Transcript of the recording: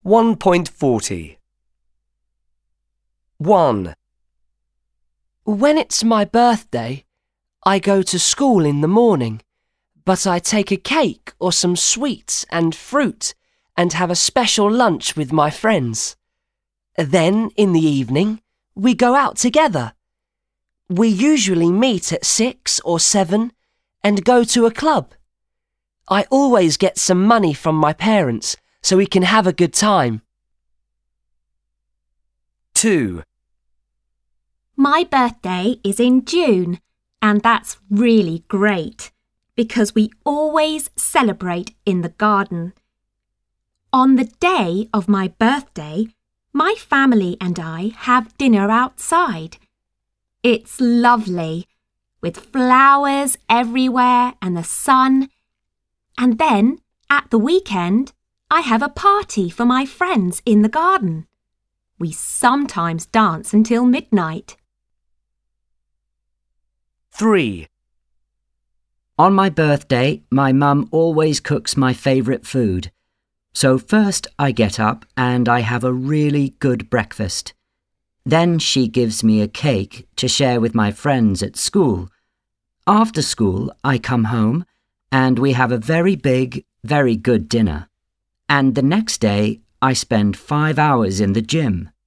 1.40 1. When it's my birthday, I go to school in the morning, but I take a cake or some sweets and fruit and have a special lunch with my friends. Then, in the evening, we go out together. We usually meet at 6 or 7 and go to a club. I always get some money from my parents so we can have a good time. 2. My birthday is in June, and that's really great because we always celebrate in the garden. On the day of my birthday, my family and I have dinner outside. It's lovely, with flowers everywhere and the sun. And then, at the weekend, I have a party for my friends in the garden. We sometimes dance until midnight. 3. On my birthday, my mum always cooks my favourite food. So first I get up and I have a really good breakfast. Then she gives me a cake to share with my friends at school. After school, I come home and we have a very big, very good dinner. And the next day, I spend 5 hours in the gym.